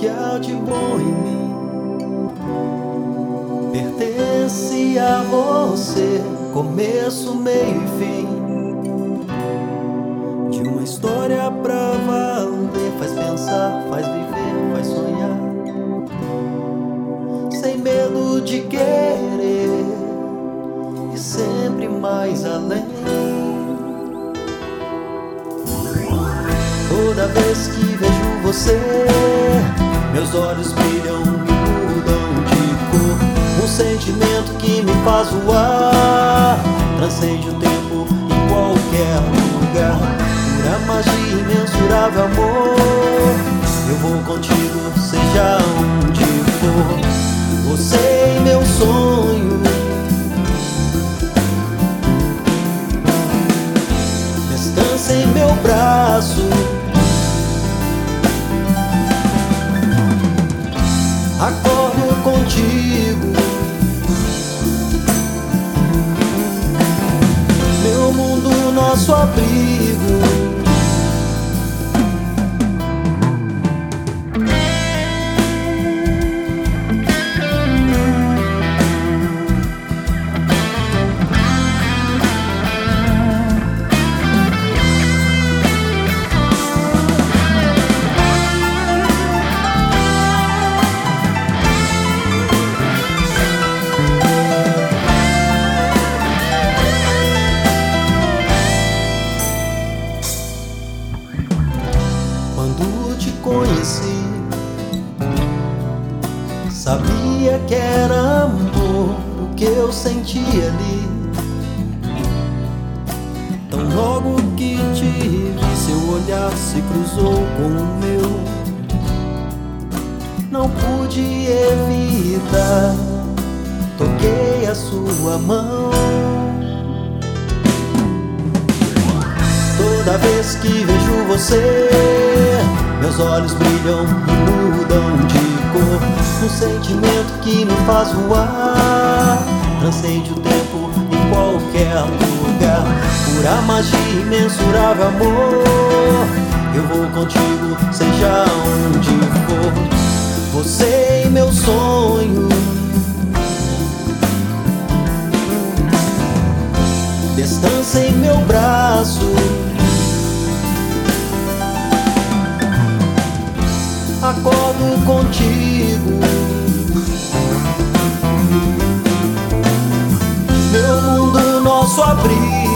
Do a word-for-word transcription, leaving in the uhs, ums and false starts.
que há de bom em mim pertence a você, começo, meio e fim de uma história pra valer. Faz pensar, faz viver, faz sonhar, sem medo de querer e sempre mais além. Toda vez que vejo você, meus olhos brilham e mudam de cor. Um sentimento que me faz voar, transcende o tempo em qualquer lugar. Pura magia, imensurável amor, eu vou contigo, seja onde for. Você é meu sonho, descansa em meu braço. Acordo contigo, meu mundo, nosso abrigo. Quando te conheci, sabia que era amor o que eu sentia ali. Tão logo que te vi, seu olhar se cruzou com o meu. Não pude evitar, toquei a sua mão. Toda vez que vejo você, meus olhos brilham e mudam de cor. Um sentimento que me faz voar, transcende o tempo em qualquer lugar. Pura magia, imensurável amor, eu vou contigo, seja onde for. Você é meu sonho, descansa em meu braço. Acordo contigo, meu mundo, nosso abrigo.